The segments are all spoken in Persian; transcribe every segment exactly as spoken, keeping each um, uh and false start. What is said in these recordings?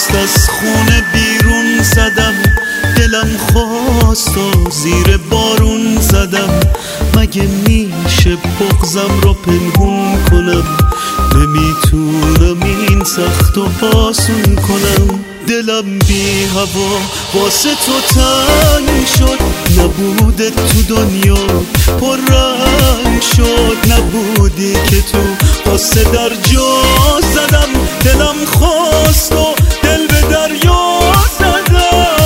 دست از خونه بیرون زدم، دلم خواست و زیر بارون زدم. مگه میشه بغضم رو پنهون کنم؟ نمیتونم این سخت و آسون کنم. دلم بی هوا واسه تو تنگ شد، نبوده تو دنیا پر رنگ شد. نبودی که تو قصه در جا زدم، دلم خواست و دل به دریا زدم.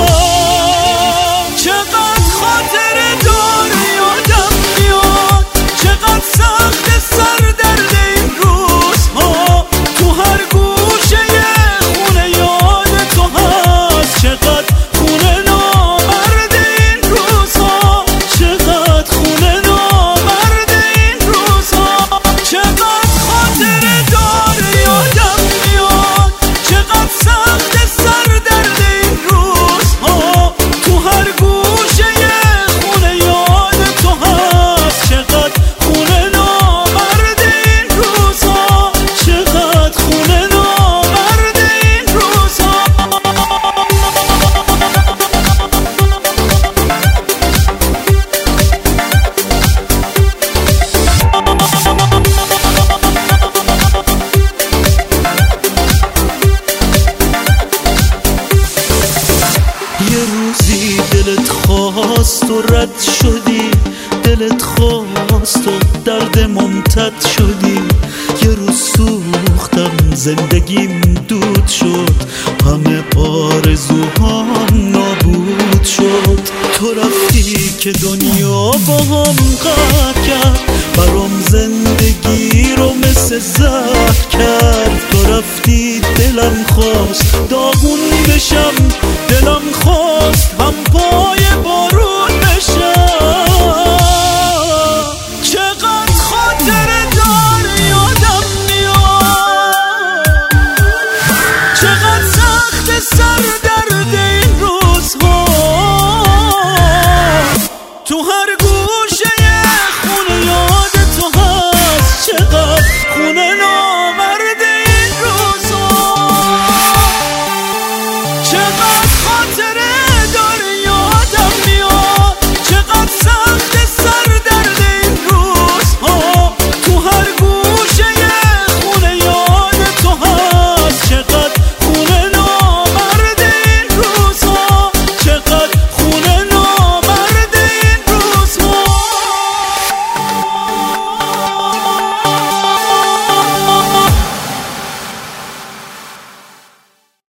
چقدر خاطر داره یادم میاد، چقدر سخت سر درد این روزها. تو هر گوشه خونه یاد تو هست، چقدر خونه نامرد این روزها، چقدر خونه نامرد این روزها. چقدر خاطر داره یادم میاد، چقدر سخت سر درد این روزها. تو هر گوشه خونه یاد تو هست، چقدر خونه نامرد این روزها، چقدر خونه نامرد این روزها. یه روزی دلت خواست و رد شدی، دلت خواست و درد ممتد شدی. یه روز سوختم زندگیم دود شد، همه آرزوهام نابود شد. تو رفتی که دنیا با هم قهر کرد، برام زندگی رو مثل زهر کرد. تو رفتی دلم خواست داغون بشم، دلم خواست هم پای بارون بشم. چقدر خاطر داره یادم میاد، چقدر سخت سر